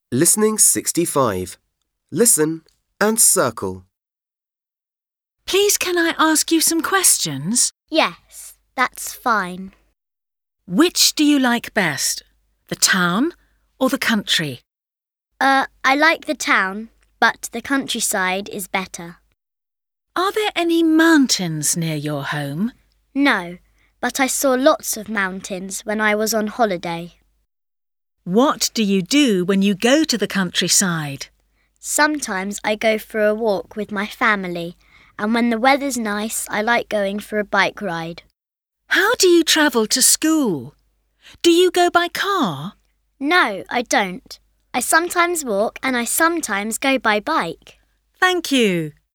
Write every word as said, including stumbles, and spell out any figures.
Listening sixty-five. Listen and circle. Please can I ask you some questions? Yes, that's fine. Which do you like best, the town or the country? Uh, I like the town, but the countryside is better. Are there any mountains near your home? No, but I saw lots of mountains when I was on holiday. What do you do when you go to the countryside? Sometimes I go for a walk with my family, and when the weather's nice, I like going for a bike ride. How do you travel to school? Do you go by car? No, I don't. I sometimes walk and I sometimes go by bike. Thank you.